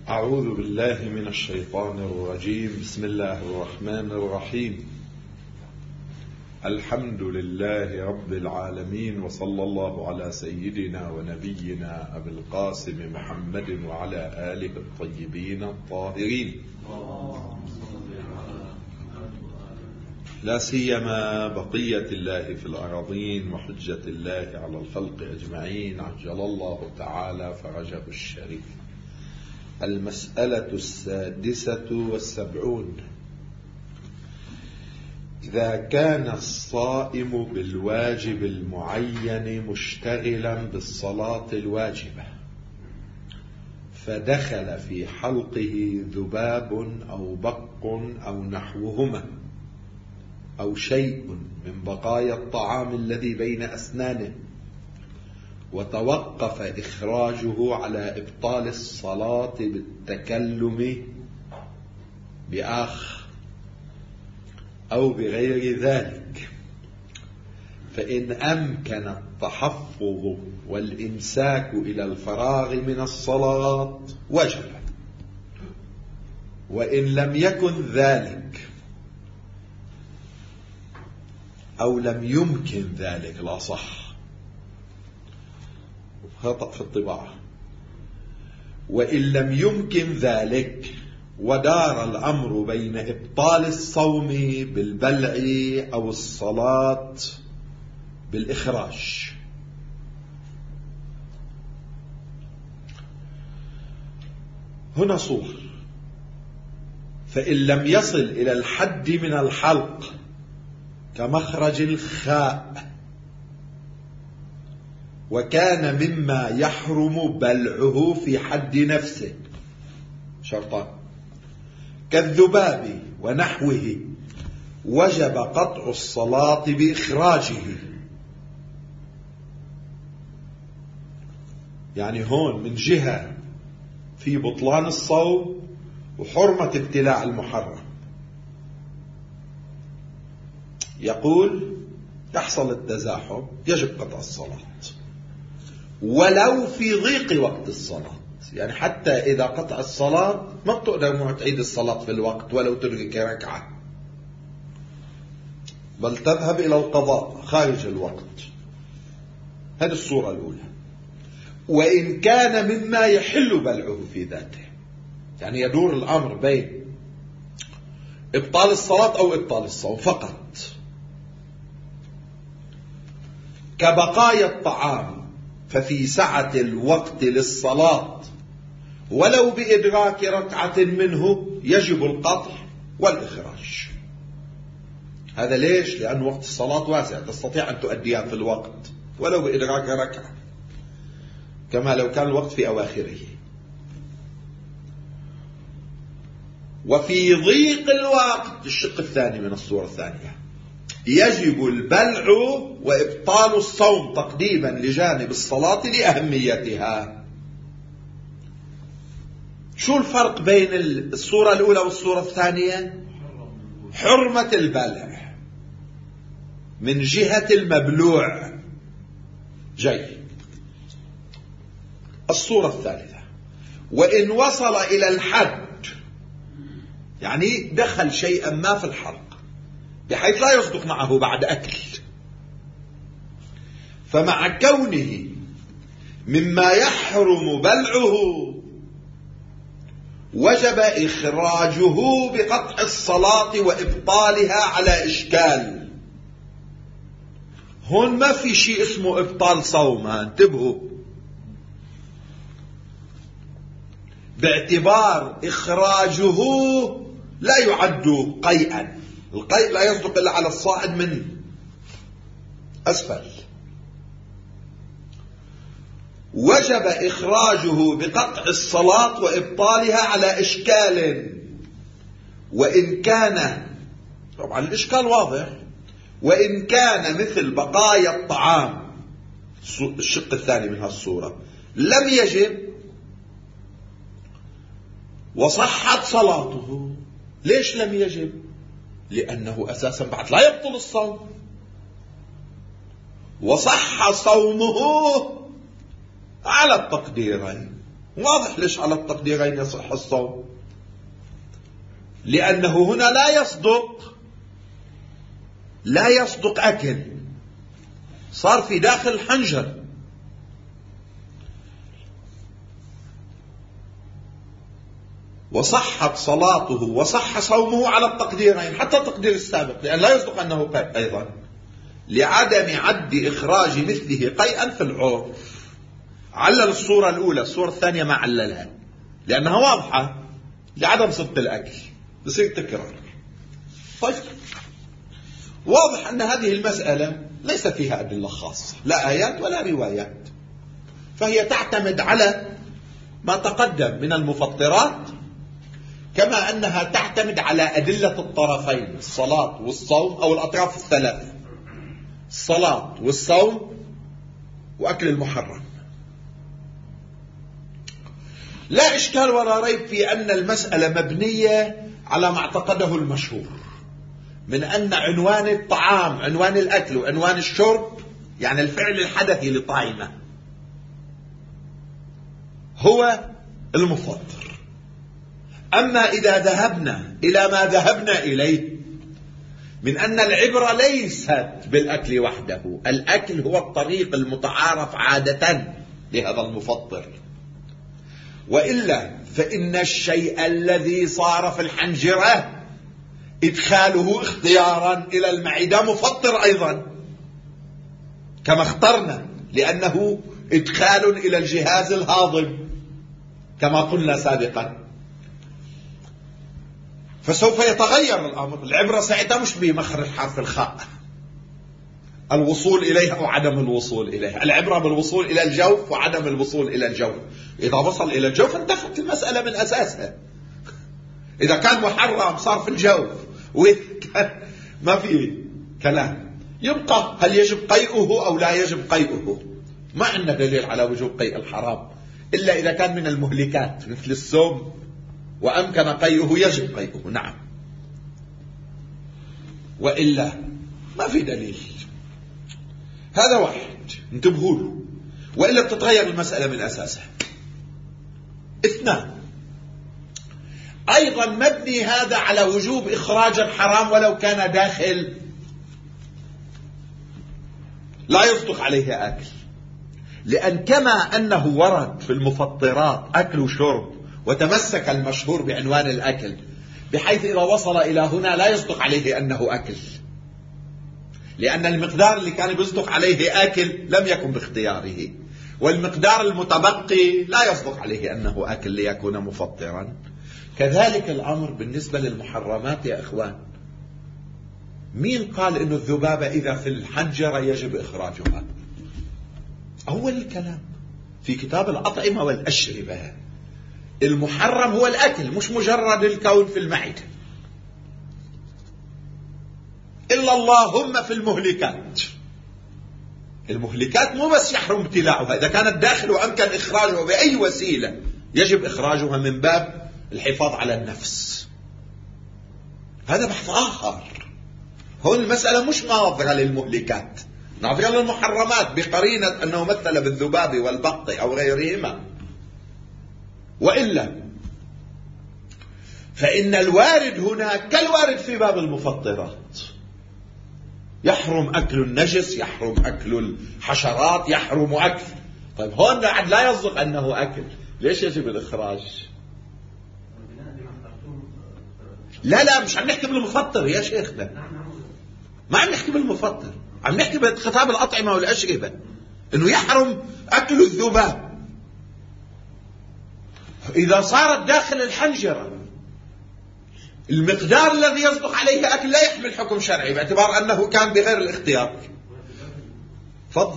أعوذ بالله من الشيطان الرجيم. بسم الله الرحمن الرحيم. الحمد لله رب العالمين، وصلى الله على سيدنا ونبينا أبي القاسم محمد وعلى آله الطيبين الطاهرين، لا سيما بقية الله في الأراضين وحجة الله على الخلق أجمعين، عجل الله تعالى فرجه الشريف. المسألة 76. إذا كان الصائم بالواجب المعين مشتغلا بالصلاة الواجبة، فدخل في حلقه ذباب أو بق أو نحوهما أو شيء من بقايا الطعام الذي بين أسنانه، وتوقف إخراجه على إبطال الصلاة بالتكلم بآخ أو بغير ذلك، فإن أمكن التحفظ والإمساك إلى الفراغ من الصلاة وجب، وإن لم يكن ذلك أو لم يمكن ذلك، لا صح، خطأ في الطباعة، وإن لم يمكن ذلك ودار الأمر بين إبطال الصوم بالبلع أو الصلاة بالإخراج. هنا صور، فإن لم يصل إلى الحد من الحلق كمخرج الخاء، وكان مما يحرم بلعه في حد نفسه شرطان كالذباب ونحوه، وجب قطع الصلاة بإخراجه. يعني هون من جهة في بطلان الصوم وحرمة ابتلاع المحرم، يقول يحصل التزاحم يجب قطع الصلاة ولو في ضيق وقت الصلاة. يعني حتى إذا قطع الصلاة ما بتقدر تعيد الصلاة في الوقت ولو ترك ركعة، بل تذهب إلى القضاء خارج الوقت. هذه الصورة الأولى. وإن كان مما يحل بلعه في ذاته، يعني يدور الأمر بين إبطال الصلاة أو إبطال الصوم فقط، كبقايا الطعام، ففي سعة الوقت للصلاة ولو بإدراك ركعة منه يجب القطع والإخراج. هذا ليش؟ لأن وقت الصلاة واسع، تستطيع أن تؤديها في الوقت ولو بإدراك ركعة، كما لو كان الوقت في أواخره. وفي ضيق الوقت، الشق الثاني من الصورة الثانية، يجب البلع وإبطال الصوم تقديما لجانب الصلاة لأهميتها. شو الفرق بين الصورة الأولى والصورة الثانية؟ حرمة البلع من جهة المبلوع. جيد. الصورة الثالثة، وإن وصل إلى الحد، يعني دخل شيئا ما في الحلق بحيث لا يصدق معه بعد أكل، فمع كونه مما يحرم بلعه وجب إخراجه بقطع الصلاة وإبطالها على إشكال. هون ما في شيء اسمه إبطال صوم، انتبهوا، باعتبار إخراجه لا يعد قيئا. القيء لا يصدق إلا على الصاعد من أسفل. وجب إخراجه بقطع الصلاة وإبطالها على إشكال، وإن كان، طبعا الإشكال واضح، وإن كان مثل بقايا الطعام، الشق الثاني من هالصورة، لم يجب وصحت صلاته. ليش لم يجب؟ لأنه أساسا بعد لا يبطل الصوم، وصح صومه على التقديرين. واضح ليش على التقديرين يصح الصوم، لأنه هنا لا يصدق أكل، صار في داخل الحنجر. وصحت صلاته وصح صومه على التقديرين، حتى التقدير السابق، لأن لا يصدق أنه قيء أيضا، لعدم عد إخراج مثله قيئا في العرف. علل الصورة الأولى، الصورة الثانية ما عللها لأنها واضحة، لعدم صدق الأكل بصير تكرار. طيب، واضح أن هذه المسألة ليس فيها أدلة خاصة، لا آيات ولا روايات، فهي تعتمد على ما تقدم من المفطرات، كما أنها تعتمد على أدلة الطرفين، الصلاة والصوم، أو الأطراف الثلاث، الصلاة والصوم وأكل المحرم. لا إشكال ولا ريب في أن المسألة مبنية على ما اعتقده المشهور من أن عنوان الطعام، عنوان الأكل وعنوان الشرب، يعني الفعل الحدثي لطعيمة، هو المفطر. أما إذا ذهبنا إلى ما ذهبنا إليه من أن العبرة ليست بالأكل وحده، الأكل هو الطريق المتعارف عادة لهذا المفطر، وإلا فإن الشيء الذي صار في الحنجرة إدخاله اختيارا إلى المعدة مفطر أيضا كما اخترنا، لأنه إدخال إلى الجهاز الهاضم كما قلنا سابقا. فسوف يتغير الأمر، العبرة ساعتها مش بمخرج حرف الخاء، الوصول إليها وعدم الوصول إليها، العبرة بالوصول إلى الجوف وعدم الوصول إلى الجوف. إذا وصل إلى الجوف انتهت المسألة من أساسها. إذا كان محرم صار في الجوف، ما في كلام. يبقى هل يجب قيئه أو لا يجب قيئه؟ ما عندنا دليل على وجوب قيء الحرام إلا إذا كان من المهلكات مثل السم وأمكن قيئه يجب قيئه، نعم، وإلا ما في دليل. هذا واحد انتبهوا له، وإلا بتتغير المسألة من أساسها. اثنان، أيضا مبني هذا على وجوب إخراج الحرام ولو كان داخل، لا يصدق عليه أكل، لأن كما أنه ورد في المفطرات أكل وشرب وتمسك المشهور بعنوان الأكل، بحيث إذا وصل إلى هنا لا يصدق عليه أنه أكل، لأن المقدار اللي كان يصدق عليه أكل لم يكن باختياره، والمقدار المتبقي لا يصدق عليه أنه أكل ليكون مفطرا. كذلك الأمر بالنسبة للمحرمات يا إخوان. مين قال إنه الذبابة إذا في الحنجرة يجب إخراجها؟ أول الكلام في كتاب الأطعمة والأشربة، المحرم هو الأكل، مش مجرد الكون في المعدة، إلا اللهم في المهلكات. المهلكات مو بس يحرم ابتلاعها، إذا كانت داخل وأمكن إخراجها بأي وسيلة يجب إخراجها من باب الحفاظ على النفس. هذا بحث آخر. هون المسألة مش ناظرة للمهلكات، ناظرة للمحرمات بقرينة أنه مثل بالذباب والبط أو غيرهما. وإلا فإن الوارد هنا كالوارد في باب المفطرات، يحرم أكل النجس، يحرم أكل الحشرات، يحرم أكل. طيب هون لا يصدق أنه أكل، ليش يجب الإخراج؟ لا مش عم نحكي بالمفطر يا شيخنا، ما عم نحكي بالمفطر، عم نحكي بخطاب الأطعمة والأشربة، إنه يحرم أكل الذباب إذا صارت داخل الحنجرة. المقدار الذي يصدق عليه أكل لا يحمل حكم شرعي باعتبار أنه كان بغير الاختيار. تفضل.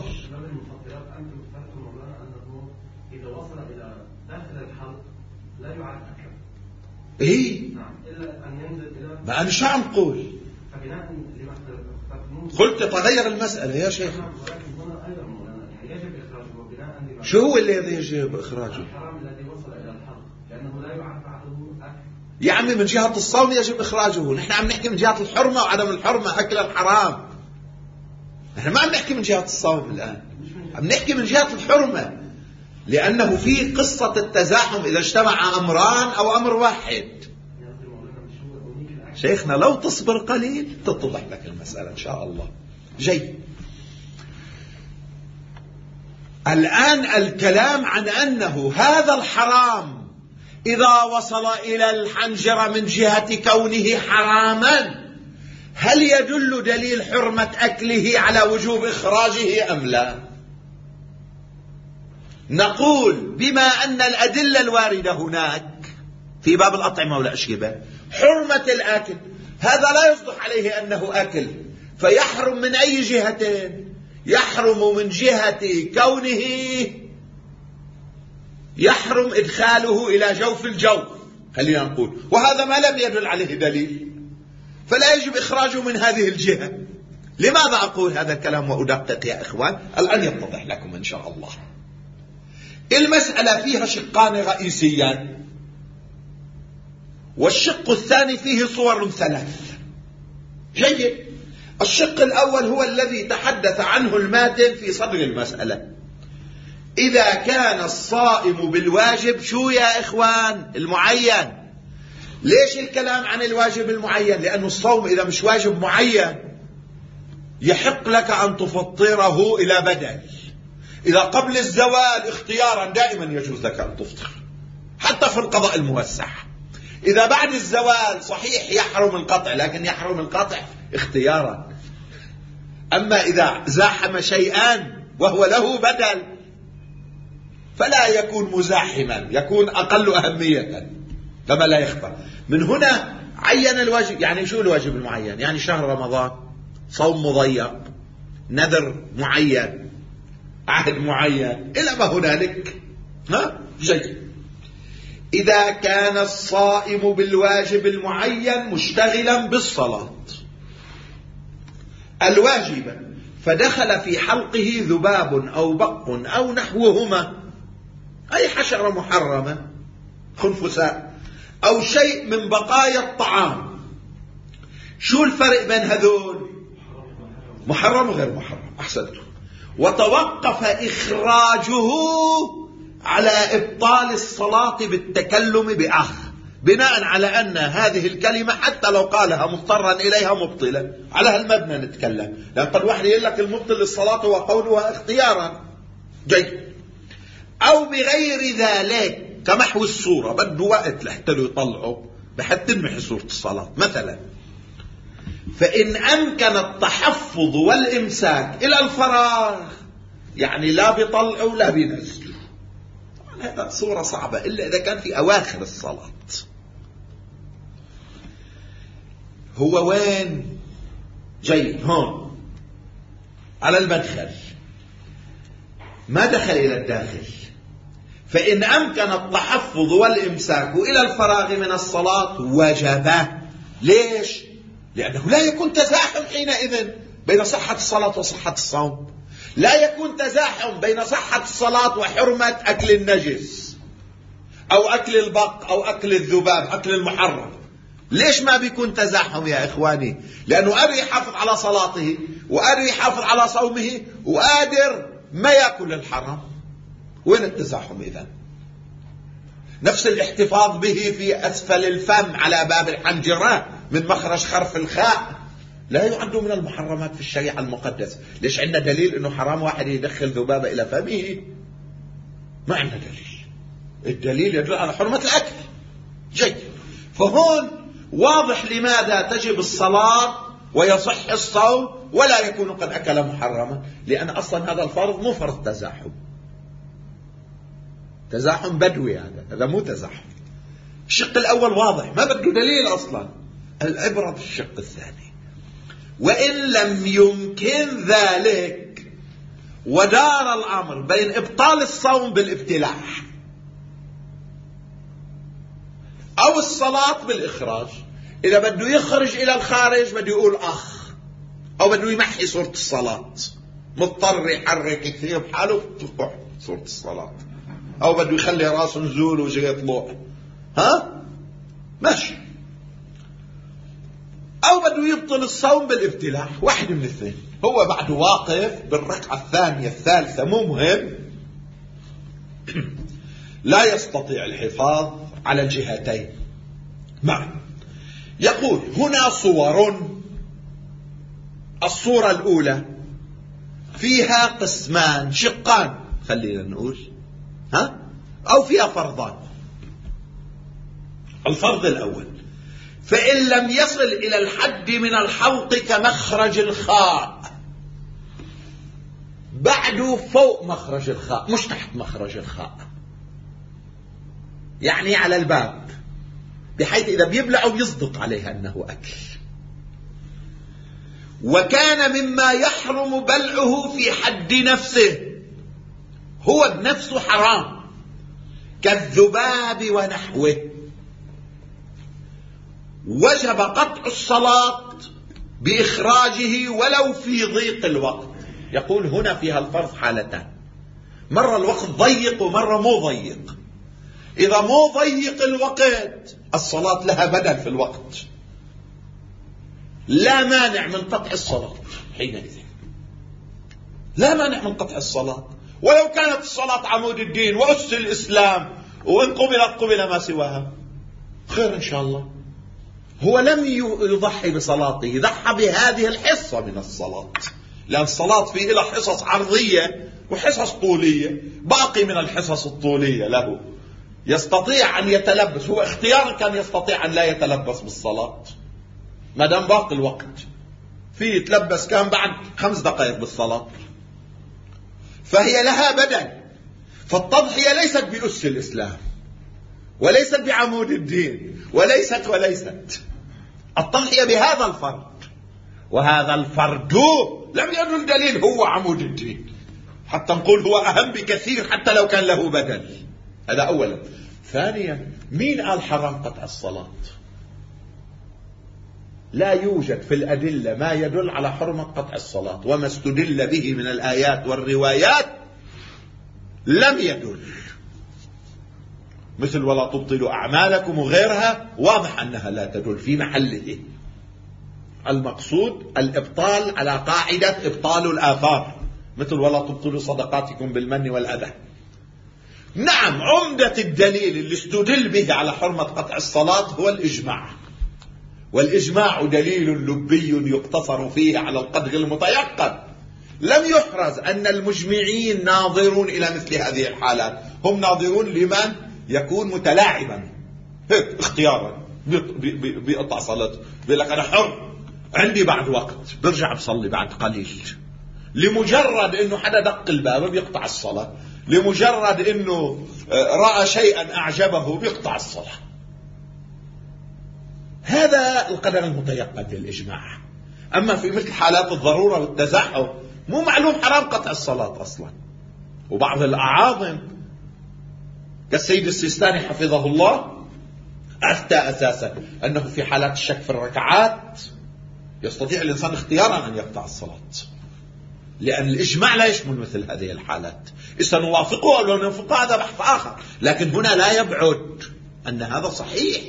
إذا وصل إلى داخل الحلق لا يعد أكل. إيه؟ نعم، إلا أن ينزل إلى. ما أنا شو عم قول؟ فبناء لما قلت تغير المسألة يا شيخ. ولكن هنا أيضا يعني يجب إخراجه بناء لما. شو هو الذي يجب إخراجه؟ الحرام الذي وصل إلى الحلق، لأنه لا يعد بعده أكل. يا عمي من جهة الصوم يجب إخراجه، نحن عم نحكي من جهة الحرمة وعدم الحرمة، أكل الحرام. نحن ما عم نحكي من جهة الصوم الآن، عم نحكي من جهة الحرمة. لأنه في قصة التزاحم إذا اجتمع أمران أو أمر واحد. شيخنا لو تصبر قليل تتضح لك المسألة إن شاء الله. جيد. الآن الكلام عن أنه هذا الحرام إذا وصل إلى الحنجرة من جهة كونه حراما، هل يدل دليل حرمة أكله على وجوب إخراجه أم لا؟ نقول بما أن الأدلة الواردة هناك في باب الأطعمة والأشربة حرمة الآكل، هذا لا يصدق عليه أنه أكل، فيحرم من أي جهتين؟ يحرم من جهة كونه يحرم إدخاله إلى جوف الجوف، خلينا نقول، وهذا ما لم يدل عليه دليل، فلا يجب إخراجه من هذه الجهة. لماذا أقول هذا الكلام وأدقق يا إخوان؟ الآن يتضح لكم إن شاء الله. المسألة فيها شقان رئيسيان، والشق الثاني فيه صور ثلاث. جيد. الشق الأول هو الذي تحدث عنه الماتن في صدر المسألة. إذا كان الصائم بالواجب، شو يا إخوان؟ المعين. ليش الكلام عن الواجب المعين؟ لأن الصوم إذا مش واجب معين يحق لك أن تفطره إلى بدل. إذا قبل الزوال اختيارا دائما يجوز لك أن تفطر حتى في القضاء الموسع. إذا بعد الزوال صحيح يحرم القطع، لكن يحرم القطع اختيارا. أما إذا زاحم شيئان وهو له بدل فلا يكون مزاحما، يكون أقل أهمية كما لا يخفى. من هنا عين الواجب. يعني شو الواجب المعين؟ يعني شهر رمضان، صوم مضيق، نذر معين، عهد معين، إلى ما هنالك. جيد. إذا كان الصائم بالواجب المعين مشتغلا بالصلاة الواجبة فدخل في حلقه ذباب أو بق أو نحوهما، أي حشرة محرمة، خنفساء، أو شيء من بقايا الطعام. شو الفرق بين هذول؟ محرم وغير محرم. أحسنتم. وتوقف إخراجه على إبطال الصلاة بالتكلم بأخ، بناء على أن هذه الكلمة حتى لو قالها مضطرا إليها مبطلة، على هالمبنى نتكلم، لأن قد واحد يقول لك المبطل للصلاة وقولها اختيارا. جيد. أو بغير ذلك كمحو الصورة، بده وقت لحتى يطلعه بحتى تنمحي صورة الصلاة مثلا. فإن أمكن التحفظ والإمساك إلى الفراغ، يعني لا بيطلعه ولا بينزله، هذا صورة صعبة إلا إذا كان في أواخر الصلاة. هو وين؟ جيد. هون على المدخل، ما دخل إلى الداخل. فإن أمكن التحفظ والإمساك إلى الفراغ من الصلاة وجب. ليش؟ لأنه لا يكون تزاحم حينئذ بين صحة الصلاة وصحة الصوم، لا يكون تزاحم بين صحة الصلاة وحرمة أكل النجس أو أكل البق أو أكل الذباب، أكل المحرم. ليش ما بيكون تزاحم يا إخواني؟ لأنه قادر يحافظ على صلاته وقادر يحافظ على صومه وقادر ما يأكل الحرام. وين التزاحم إذن؟ نفس الاحتفاظ به في أسفل الفم على باب الحنجرة من مخرج خرف الخاء لا يعد من المحرمات في الشريعة المقدسة. ليش عندنا دليل أنه حرام واحد يدخل ذبابة إلى فمه؟ ما عندنا دليل. الدليل يدل على حرمة الأكل. جيد. فهون واضح لماذا تجب الصلاة ويصح الصوم ولا يكون قد أكل محرما، لأن أصلا هذا الفرض مو فرض تزاحم، تزاحم بدوي، هذا مو تزاحم. الشق الأول واضح ما بده دليل أصلا، العبرة بالشق الثاني. وإن لم يمكن ذلك ودار الأمر بين إبطال الصوم بالابتلاع أو الصلاة بالإخراج. إذا بده يخرج إلى الخارج بده يقول أخ، أو بده يمحي صورة الصلاة، مضطر يحرك كثير بحاله تطلع صورة الصلاة، أو بده يخلي راسه نزول وجهه يطلع، ماشي، أو بده يبطل الصوم بالابتلاع. واحد من الاثنين. هو بعده واقف بالركعة الثانية الثالثة مو مهم، لا يستطيع الحفاظ على الجهتين معا. يقول هنا صور. الصورة الأولى فيها قسمان شقان، خلينا نقول أو فيها فرضان. الفرض الأول: فإن لم يصل إلى الحد من الحلق كمخرج الخاء، بعده فوق مخرج الخاء مش تحت مخرج الخاء، يعني على الباب، بحيث إذا بيبلعوا بيصدق عليها أنه أكل. وكان مما يحرم بلعه في حد نفسه، هو بنفسه حرام، كالذباب ونحوه، وجب قطع الصلاة بإخراجه ولو في ضيق الوقت. يقول هنا فيها الفرض حالتان: مرة الوقت ضيق ومرة مو ضيق. إذا مو ضيق الوقت الصلاة لها بدل في الوقت، لا مانع من قطع الصلاة حينئذ، لا مانع من قطع الصلاة، ولو كانت الصلاة عمود الدين وأس الإسلام، وإن قبل ما سواها خير إن شاء الله. هو لم يضحي بصلاته، ضحى بهذه الحصة من الصلاة، لأن الصلاة فيه لها حصص عرضية وحصص طولية، باقي من الحصص الطولية له يستطيع أن يتلبس، هو اختيارا كان يستطيع أن لا يتلبس بالصلاة ما دام باقي الوقت، في يتلبس كان بعد 5 دقائق بالصلاة، فهي لها بدل. فالتضحية ليست بأس الإسلام، وليست بعمود الدين، وليست التضحية بهذا الفرد، وهذا الفرد لم يدل دليل هو عمود الدين حتى نقول هو أهم بكثير حتى لو كان له بدل. هذا أولا. ثانيا، مين قال حرام قطع الصلاة؟ لا يوجد في الأدلة ما يدل على حرمة قطع الصلاة، وما استدل به من الآيات والروايات لم يدل، مثل ولا تبطلوا أعمالكم وغيرها، واضح أنها لا تدل في محله. المقصود الإبطال على قاعدة إبطال الآثار، مثل ولا تبطلوا صدقاتكم بالمن والأذى. نعم، عمدة الدليل اللي استدل به على حرمة قطع الصلاة هو الإجماع، والإجماع دليل لبي يقتصر فيه على القدر المتيقن. لم يحرز أن المجمعين ناظرون إلى مثل هذه الحالات، هم ناظرون لمن يكون متلاعبا هيك اختيارا بيقطع صلاته، بيقول لك أنا حر، عندي بعد وقت برجع بصلي بعد قليل، لمجرد أنه حدا دق الباب بيقطع الصلاة، لمجرد أنه رأى شيئا أعجبه بيقطع الصلاة. هذا القدر المتيقن للإجماع. أما في مثل حالات الضرورة والتزاحم مو معلوم حرام قطع الصلاة أصلا. وبعض الأعاظم كالسيد السيستاني حفظه الله أفتى أساسا أنه في حالات الشك في الركعات يستطيع الإنسان اختيارا أن يقطع الصلاة، لأن الإجماع لا يشمل مثل هذه الحالات. إذا نوافقه أو لا نوافقه هذا بحث آخر، لكن هنا لا يبعد أن هذا صحيح.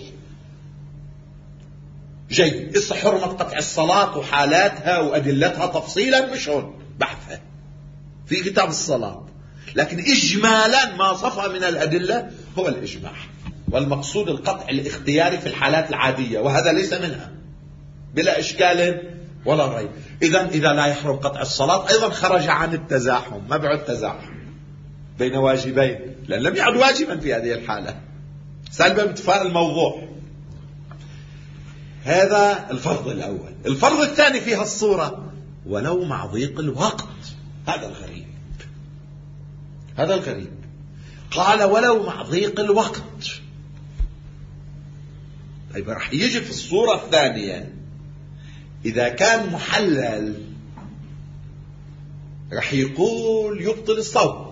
جيد، إذا حرمة قطع الصلاة وحالاتها وأدلتها تفصيلا مش هون بحثها في كتاب الصلاة، لكن إجمالا ما صفى من الأدلة هو الإجماع، والمقصود القطع الاختياري في الحالات العادية، وهذا ليس منها بلا إشكال ولا ريب. إذا لا يحرم قطع الصلاة أيضا خرج عن التزاحم، ما بعد تزاحم بين واجبين، لأن لم يعد واجبا في هذه الحالة، سلبا باتفاق الموضوع. هذا الفرض الأول. الفرض الثاني فيها الصورة ولو مع ضيق الوقت. هذا الغريب، هذا الغريب. قال ولو مع ضيق الوقت. طيب رح يجي في الصورة الثانية إذا كان محلل رح يقول يبطل الصوم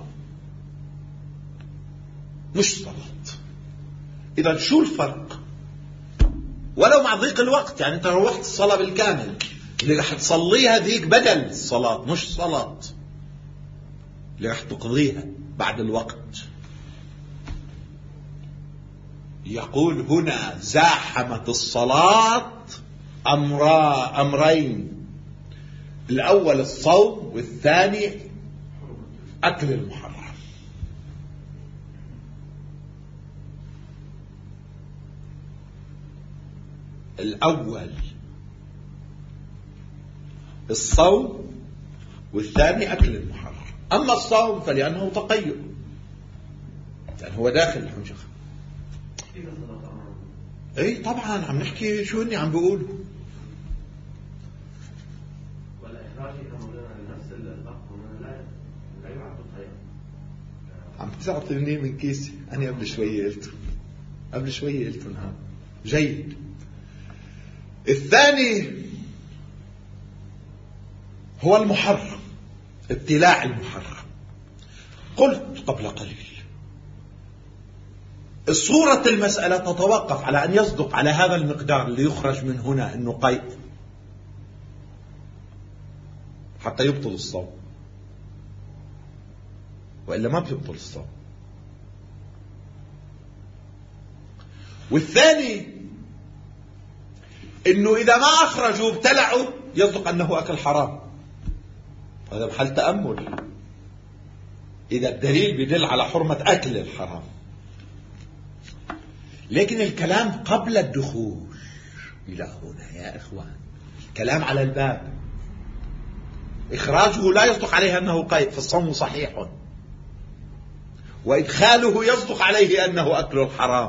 مش صلاة. إذا شو الفرق؟ ولو مع ضيق الوقت، يعني أنت روحت الصلاة بالكامل، اللي رح تصليها ذيك بدل الصلاة مش صلاة، اللي رح تقضيها بعد الوقت. يقول هنا زاحمت الصلاة أمرين، الأول الصوم والثاني أكل المحرم. الأول الصوم والثاني أكل المحرم. أما الصوم فلأنه تقيد، لأن هو داخل الحنجرة. اي طبعا عم نحكي شو اني عم بقوله. عم تعطيني من كيسي، أنا قبل شوية قلت نعم. جيد. الثاني هو المحرم، ابتلاع المحرم. قلت قبل قليل صورة المسألة تتوقف على أن يصدق على هذا المقدار اللي يخرج من هنا أنه قيد حتى يبطل الصوم، وإلا ما بيبطل الصوم. والثاني انه اذا ما اخرجوا ابتلعوا يصدق انه اكل حرام. هذا بحال تأمل، اذا الدليل بدل على حرمة اكل الحرام. لكن الكلام قبل الدخول الى هنا يا اخوان، كلام على الباب. اخراجه لا يصدق عليه انه قيد فالصوم صحيح، وادخاله يصدق عليه انه اكل الحرام.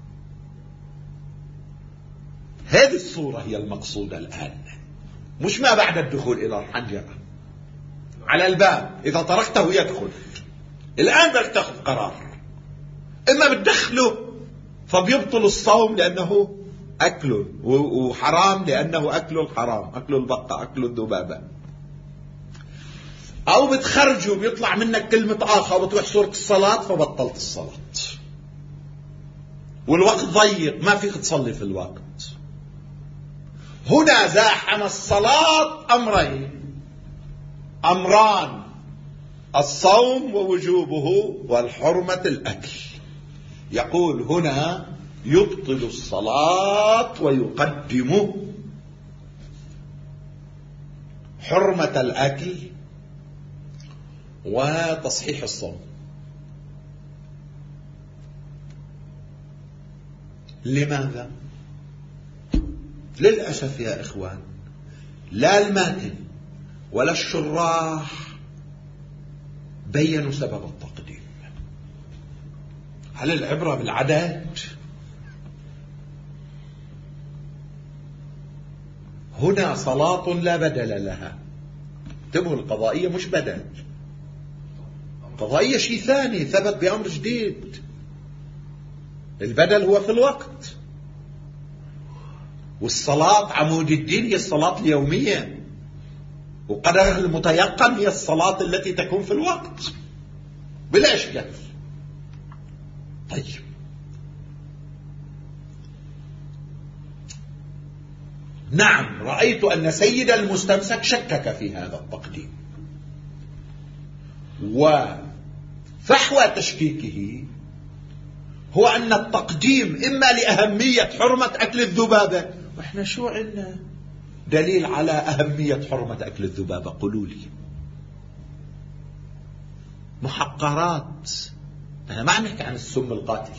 هذه الصورة هي المقصودة الآن، مش ما بعد الدخول إلى الحنجرة. على الباب إذا تركته يدخل. الآن بدك تأخذ قرار، إما بتدخله فبيبطل الصوم لأنه أكله، وحرام لأنه أكل الحرام، أكل البقة، أكل الذبابة. أو بتخرجه بيطلع منك كلمة آخر وتروح سورة الصلاة فبطلت الصلاة، والوقت ضيق ما فيك تصلي في الوقت. هنا زاحم الصلاة أمران: الصوم ووجوبه، والحرمة الأكل. يقول هنا يبطل الصلاة ويقدم حرمة الأكل وتصحيح الصوم. لماذا؟ للأسف يا إخوان لا الماتن ولا الشراح بيّنوا سبب التقديم. هل العبرة بالعدد؟ هنا صلاة لا بدل لها. انتبهوا، القضائية مش بدل، قضائية شيء ثاني ثبت بأمر جديد. البدل هو في الوقت، والصلاة عمود الدين هي الصلاة اليومية، وقدرها المتيقن هي الصلاة التي تكون في الوقت بلا إشكال. طيب، نعم، رأيت أن سيد المستمسك شكك في هذا التقديم، وفحوى تشكيكه هو أن التقديم إما لأهمية حرمة أكل الذبابة، وإحنا شو عندنا دليل على أهمية حرمة أكل الذبابة؟ قولوا لي. محقرات، أنا ما عم نحكي عن السم القاتل،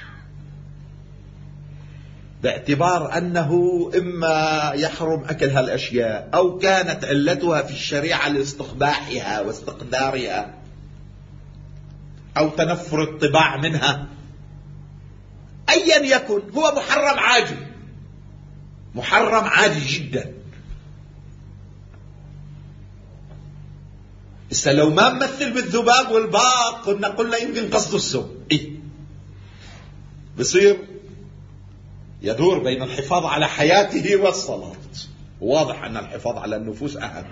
باعتبار أنه إما يحرم أكل هالأشياء أو كانت علتها في الشريعة لاستقباحها واستقدارها أو تنفر الطباع منها. أيا يكن هو محرم عادي، محرم عادي جدا. لو ما نمثل بالذباب والباق كنا قلنا يمكن قصده السم، بصير يدور بين الحفاظ على حياته والصلاة. واضح أن الحفاظ على النفوس أهم.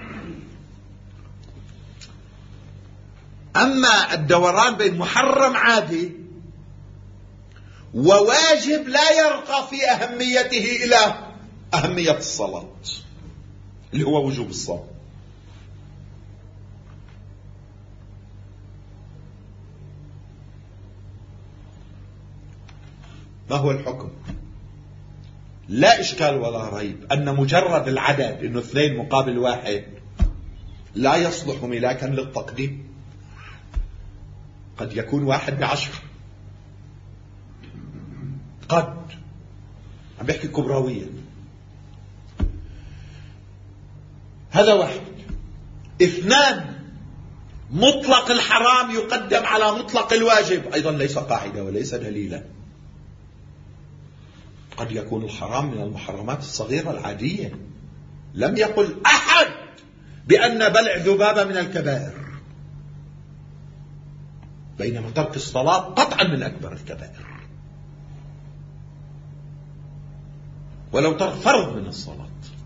أما الدوران بين محرم عادي وواجب لا يرقى في أهميته إلى أهمية الصلاة اللي هو وجوب الصوم. ما هو الحكم؟ لا إشكال ولا ريب أن مجرد العدد إنه 2 مقابل 1 لا يصلح ملاكا للتقديم. قد يكون 1 ب10، قد عم بحكي كبرويا هذا واحد. اثنان، مطلق الحرام يقدم على مطلق الواجب، أيضا ليس قاعدة وليس دليلا. قد يكون الحرام من المحرمات الصغيرة العادية. لم يقل أحد بأن بلع ذبابة من الكبائر، بينما ترك الصلاة قطعا من أكبر الكبائر، ولو ترك فرض من الصلاة.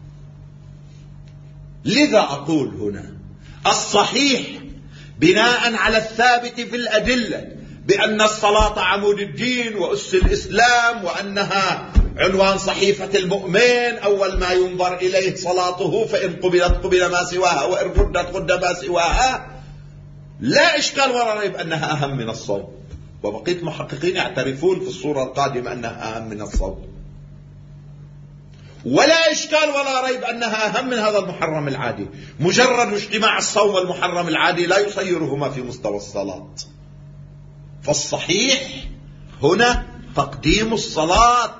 لذا أقول هنا الصحيح بناء على الثابت في الأدلة بأن الصلاة عمود الدين وأس الإسلام، وأنها عنوان صحيفة المؤمن، أول ما ينظر إليه صلاته، فإن قبلت قبل ما سواها وإن ردت رد ما سواها. لا إشكال ولا ريب أنها أهم من الصوم، وبقية المحققين يعترفون في الصورة القادمة أنها أهم من الصوم. ولا إشكال ولا ريب أنها أهم من هذا المحرم العادي. مجرد اجتماع الصوم والمحرم العادي لا يصيرهما في مستوى الصلاة. فالصحيح هنا تقديم الصلاة،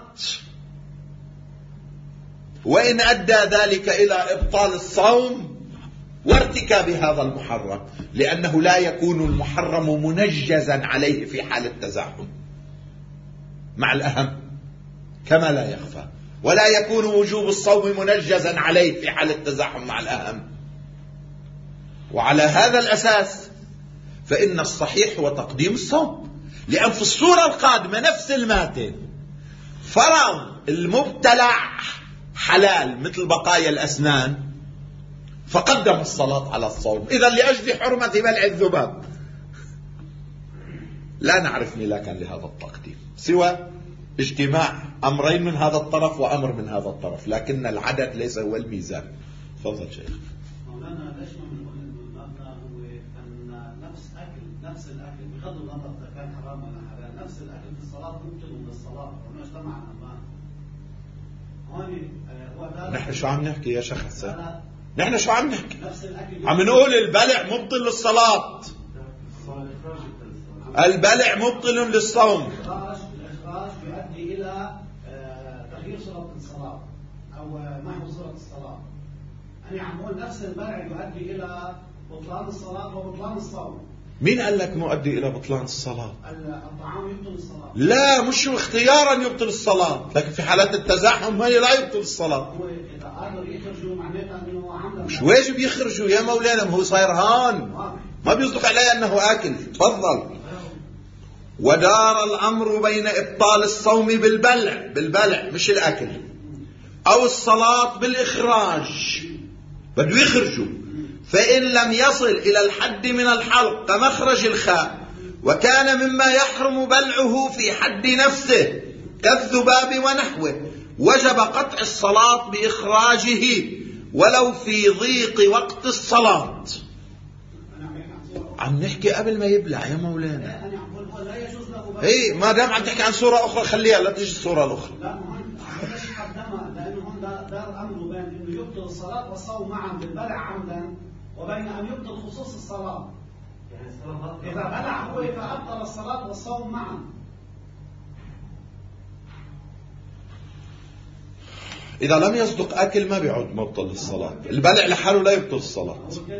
وإن أدى ذلك إلى إبطال الصوم وارتكاب هذا المحرم، لأنه لا يكون المحرم منجزا عليه في حال التزاحم مع الأهم كما لا يخفى، ولا يكون وجوب الصوم منجزا عليه في حال التزاحم مع الأهم. وعلى هذا الأساس فإن الصحيح هو تقديم الصوم، لأن في الصورة القادمة نفس الماتن فرض المبتلع حلال مثل بقايا الأسنان، فقدم الصلاة على الصوم. إذا لأجل حرمة بلع الذباب لا نعرف ملاكا لهذا التقديم سوى اجتماع أمرين من هذا الطرف وأمر من هذا الطرف، لكن العدد ليس هو الميزان. تفضل شيخ. مولانا ليش ما بنقول انه المبنى هو ان نفس الاكل بغض النظر اذا كان حرام ولا حلال، نفس الاكل في الصلاه مبطل من الصلاه وما اجتمع الامان. هون نحن شو عم نحكي يا شيخ حسن؟ نحن شو عم نحكي؟ نفس الاكل عم نقول البلع مبطل للصلاة، البلع مبطل للصوم. الإخراج يؤدي إلى تغيير صورة الصلاة أو محو صورة الصلاة. يعني عمول نفس البلع يؤدي إلى بطلان الصلاة وبطلان الصوم. مين قال لك مؤدي إلى بطلان الصلاة؟ الطعام يبطل الصلاة. لا، مش اختيارا يبطل الصلاة، لكن في حالات التزاحم هي لا يبطل الصلاة. هو إذا قادر يخرجوا معناتها أنه عمدا مش واجب يخرجوا يا مولانا، ما هو صاير هان، ما بيصدق عليه أنه آكل. تفضل. ودار الأمر بين إبطال الصوم بالبلع مش الأكل، أو الصلاة بالإخراج، بده يخرجوا. فإن لم يصل إلى الحد من الحلق كمخرج الخاء، وكان مما يحرم بلعه في حد نفسه كالذباب ونحوه، وجب قطع الصلاة بإخراجه ولو في ضيق وقت الصلاة. عم نحكي قبل ما يبلع يا مولانا. ايه، ما دام عم تحكي عن صورة أخرى خليها، لا تجي الصورة الأخرى. لا، هون ليش قدمها؟ لأنه هون دار الأمر بين إنه يبطل الصلاة والصوم معا بالبلع عمدا، وبين أن يبطل خصوص الصلاة. يعني الصلاة إذا بلع هو فأبطل الصلاة والصوم معا. إذا لم يصدق أكل ما بيعود مبطل الصلاة، البلع لحاله لا يبطل الصلاة.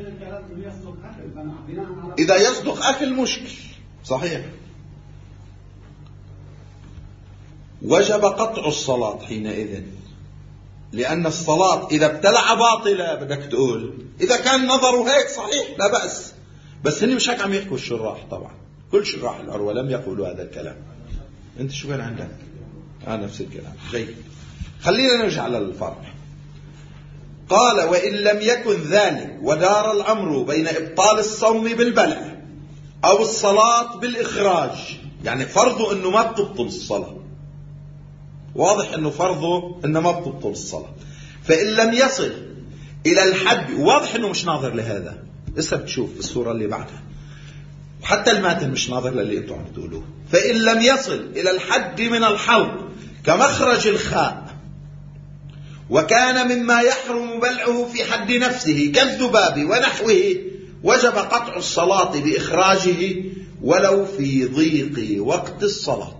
إذا يصدق أكل مشكل صحيح. وجب قطع الصلاة حينئذ، لأن الصلاة إذا ابتلع باطلة. بدك تقول إذا كان نظره هيك صحيح لا بأس، بس هني مش هيك عم يحكوا الشراح. طبعا كل شراح العروة لم يقولوا هذا الكلام. أنت شو كان عندك؟ نفس الكلام. جيد، خلينا نرجع للفرع. قال وإن لم يكن ذلك ودار الأمر بين إبطال الصوم بالبلع أو الصلاة بالإخراج، يعني فرضه أنه ما بتبطل الصلاة، واضح أنه فرضه أنه ما بتبطل الصلاة. فإن لم يصل إلى الحد، واضح أنه مش ناظر لهذا، لسه بتشوف الصورة اللي بعدها، وحتى الماتن مش ناظر للي أنتم عم تقولوه. فإن لم يصل إلى الحد من الحلق كمخرج الخاء، وكان مما يحرم بلعه في حد نفسه كالذباب ونحوه، وجب قطع الصلاة بإخراجه ولو في ضيق وقت الصلاة.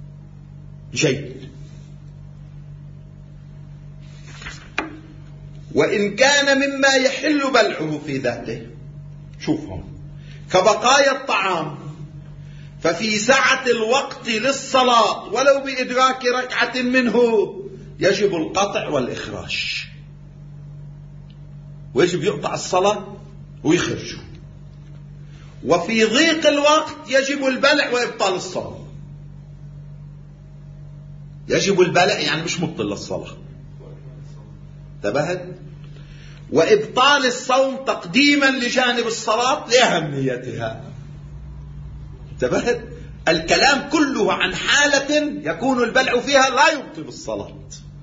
جيد. وإن كان مما يحل بلعه في ذاته. شوفهم كبقايا الطعام، ففي سعة الوقت للصلاة ولو بإدراك ركعة منه يجب القطع والإخراج، ويجب يقطع الصلاة ويخرجه. وفي ضيق الوقت يجب البلع وإبطال الصوم. يجب البلع يعني مش مبطل للصلاة، انتبهت؟ وإبطال الصوم تقديما لجانب الصلاة لأهميتها، انتبهت؟ الكلام كله عن حالة يكون البلع فيها لا يبطل الصلاة.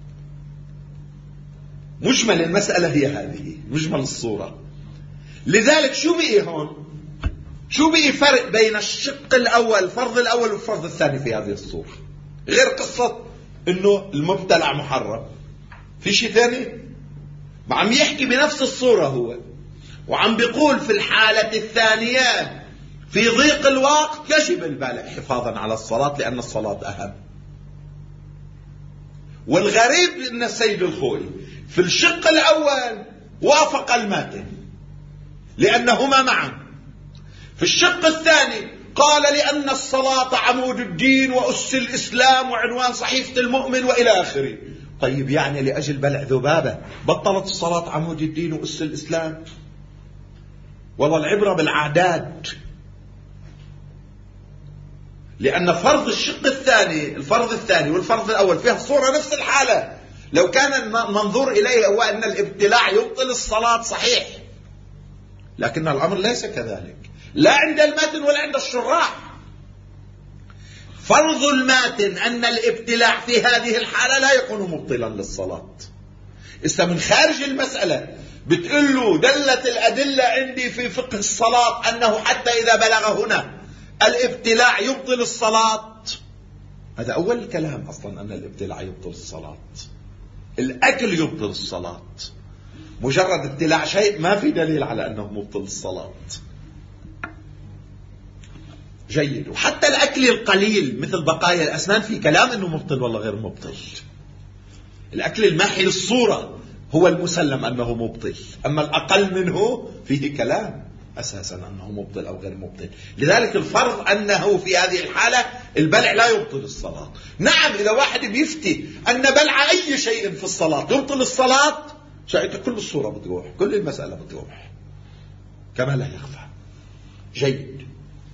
مجمل المسألة هي هذه، مجمل الصورة. لذلك شو بقي هون؟ شو بقي فرق بين الشق الأول الفرض الأول والفرض الثاني في هذه الصورة غير قصة انه المبتلع محرم؟ في شيء ثاني؟ ما عم يحكي بنفس الصورة هو، وعم بيقول في الحالة الثانية في ضيق الوقت يجب البلع حفاظا على الصلاة لأن الصلاة أهم. والغريب أن السيد الخوئي في الشق الأول وافق الماتن لأنهما معا، في الشق الثاني قال لأن الصلاة عمود الدين وأس الإسلام وعنوان صحيفة المؤمن وإلى آخره. طيب يعني لأجل بلع ذبابة بطلت الصلاة عمود الدين وأس الإسلام؟ والله العبرة بالأعداد، لأن فرض الشق الثاني الفرض الثاني والفرض الأول فيها الصورة نفس الحالة. لو كان المنظور إليه هو أن الابتلاع يبطل الصلاة صحيح، لكن الأمر ليس كذلك، لا عند الماتن ولا عند الشراح. فرض الماتن أن الابتلاع في هذه الحالة لا يكون مبطلا للصلاة. إذا من خارج المسألة بتقول له دلت الأدلة عندي في فقه الصلاة أنه حتى إذا بلغ هنا الابتلاع يبطل الصلاة. هذا أول الكلام أصلا، أن الابتلاع يبطل الصلاة. الأكل يبطل الصلاة، مجرد ابتلاع شيء ما في دليل على أنه مبطل الصلاة. جيد. وحتى الأكل القليل مثل بقايا الأسنان في كلام أنه مبطل ولا غير مبطل. الأكل الماحي للصورة هو المسلم أنه مبطل، أما الأقل منه فيه كلام أساسا أنه مبطل أو غير مبطل. لذلك الفرض أنه في هذه الحالة البلع لا يبطل الصلاة. نعم إذا واحد بيفتي أن بلع أي شيء في الصلاة يبطل الصلاة، ساعتها كل الصورة بتروح، كل المسألة بتروح كما لا يخفى. جيد.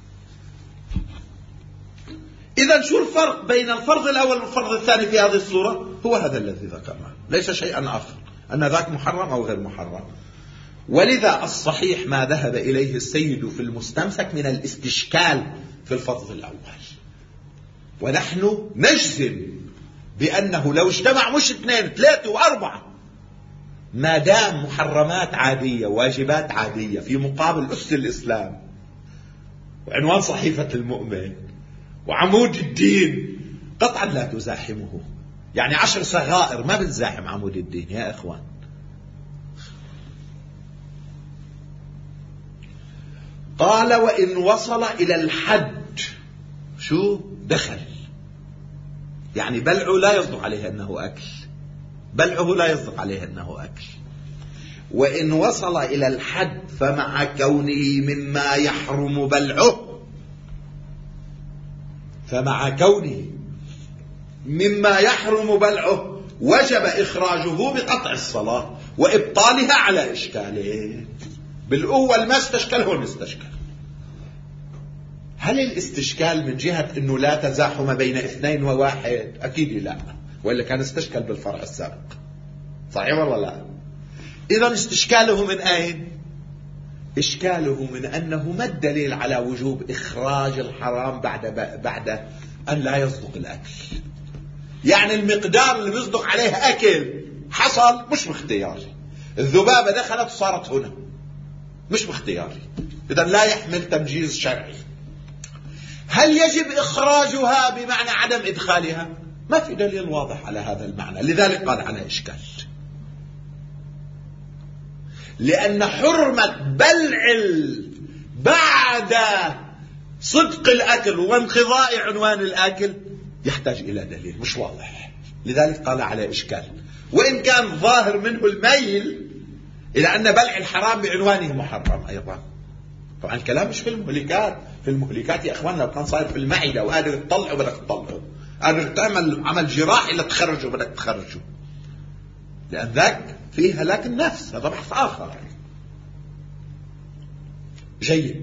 إذا شو الفرق بين الفرض الأول والفرض الثاني في هذه الصورة؟ هو هذا الذي ذكرناه، ليس شيئا آخر، أن ذاك محرم أو غير محرم. ولذا الصحيح ما ذهب إليه السيد في المستمسك من الاستشكال في الفرض الأول. ونحن نجزم بأنه لو اجتمع مش 2 3 و4 ما دام محرمات عادية واجبات عادية في مقابل أس الإسلام وعنوان صحيفة المؤمن وعمود الدين قطعا لا تزاحمه. يعني 10 صغائر ما بتزاحم عمود الدين يا إخوان. قال وإن وصل إلى الحد شو دخل، يعني بلعه لا يصدق عليه أنه أكل، بلعه لا يصدق عليه أنه أكل. وإن وصل إلى الحد فمع كونه مما يحرم بلعه، فمع كونه مما يحرم بلعه وجب إخراجه بقطع الصلاة وإبطالها على إشكاله. بالأول ما استشكل، هون استشكل. هل الاستشكال من جهة أنه لا تزاحم بين 2 و1؟ أكيد لا، وإلا كان استشكل بالفرع السابق. صحيح ولا لا؟ إذا استشكاله من أين؟ إشكاله من أنه ما الدليل على وجوب إخراج الحرام بعد أن لا يصدق الأكل. يعني المقدار اللي بيصدق عليه أكل حصل مش باختياري، الذبابة دخلت وصارت هنا مش باختياري، إذا لا يحمل تمجيز شرعي. هل يجب إخراجها بمعنى عدم إدخالها؟ ما في دليل واضح على هذا المعنى، لذلك قال عنها إشكال. لأن حرمة بلع بعد صدق الأكل وانقضاء عنوان الأكل يحتاج إلى دليل مش واضح، لذلك قال على إشكال. وإن كان ظاهر منه الميل إلى أن بلع الحرام بعنوانه محرم أيضا. طبعا الكلام مش في المهلكات. في المهلكات يا أخوان لو كان صاير في المعدة وقادر تطلعه بدك تطلعه، قادر تعمل عمل جراحي لتخرجه بدك تخرجه، لأن ذاك فيه هلاك النفس. هذا بحث آخر. جيد.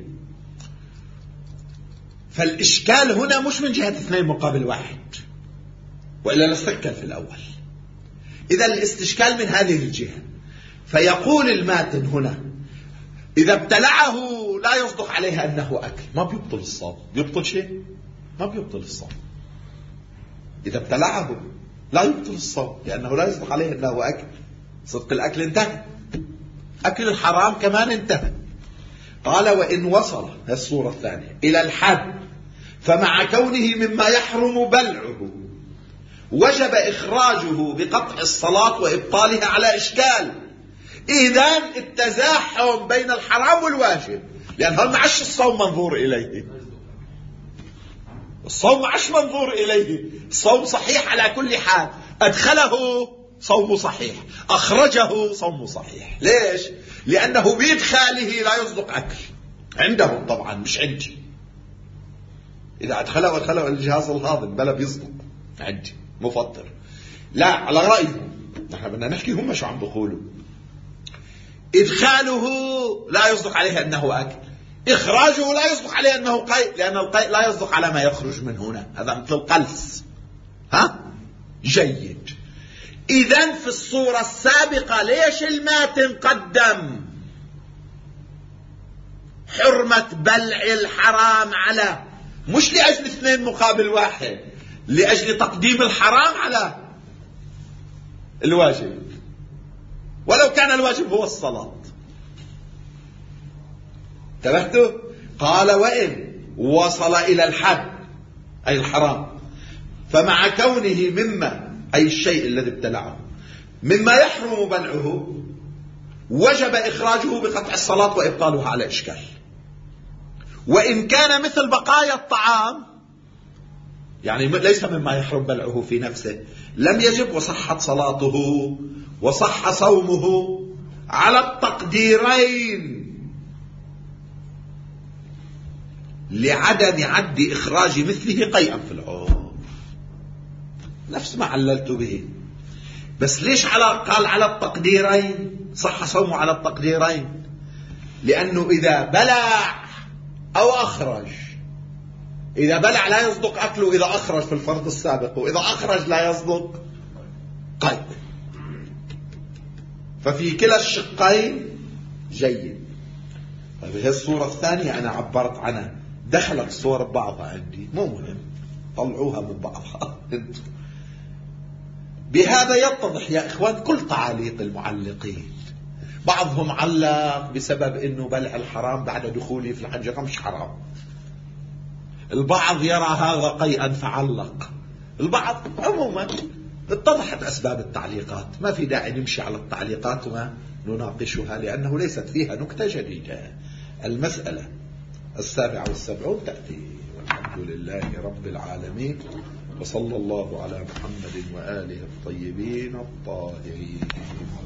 فالإشكال هنا مش من جهة 2 مقابل 1، وإلا نستشكل في الأول. إذا الاستشكال من هذه الجهة. فيقول الماتن هنا إذا ابتلعه لا يصدق عليه أنه أكل، ما بيبطل الصوم. بيبطل شيء؟ ما بيبطل الصوم. إذا ابتلعه لا يبطل الصوم، لأنه لا يصدق عليه أنه أكل. صدق الأكل انتهى، أكل الحرام كمان انتهى. قال وإن وصل، الصورة الثانية، إلى الحد فمع كونه مما يحرم بلعه وجب إخراجه بقطع الصلاة وإبطالها على إشكال. إذن التزاحم بين الحرام والواجب، لأن هذا ما عادش الصوم منظور إليه. الصوم ما عادش منظور إليه. الصوم صحيح على كل حال. أدخله صوم صحيح، أخرجه صوم صحيح. ليش؟ لأنه بإدخاله لا يصدق أكل عندهم، طبعا مش عندي. إذا أدخله الجهاز الهاضم بلا بيصدق عندي مفطر. لا، على رأيهم نحن بدنا نحكي هم شو عم بيقولوا. إدخاله لا يصدق عليه أنه أكل، إخراجه لا يصدق عليه أنه قيء، لأن القيء لا يصدق على ما يخرج من هنا. هذا مثل القلس. جيد. إذن في الصورة السابقة ليش الماتن قدم حرمة بلع الحرام على، مش لأجل 2 مقابل 1، لأجل تقديم الحرام على الواجب، ولو كان الواجب هو الصلاة. انتبهتوا؟ قال وإن وصل إلى الحد أي الحرام فمع كونه مما أي الشيء الذي ابتلعه مما يحرم بلعه وجب إخراجه بقطع الصلاة وإبطالها على إشكال. وإن كان مثل بقايا الطعام، يعني ليس مما يحرم بلعه في نفسه، لم يجب وصحت صلاته وصح صومه على التقديرين لعدم عد إخراج مثله قيئا في العرف، نفس ما عللت به. بس ليش قال على التقديرين؟ صح صومه على التقديرين لأنه إذا بلع أو أخرج، إذا بلع لا يصدق أكله إذا أخرج في الفرض السابق، وإذا أخرج لا يصدق قيء. ففي كلا الشقين جيد. هذه الصورة الثانية أنا عبرت عنها، دخلت صور بعضها عندي، مو مهم، طلعوها من بعضها. بهذا يتضح يا إخوان كل تعاليق المعلقين. بعضهم علق بسبب أنه بلع الحرام بعد دخوله في الحنجرة مش حرام، البعض يرى هذا قيئا فعلق، البعض عموما اتضحت أسباب التعليقات، ما في داعي نمشي على التعليقات وما نناقشها لأنه ليست فيها نكتة جديدة. المسألة 47 تأتي. والحمد لله رب العالمين، وصلى الله على محمد وآله الطيبين الطاهرين.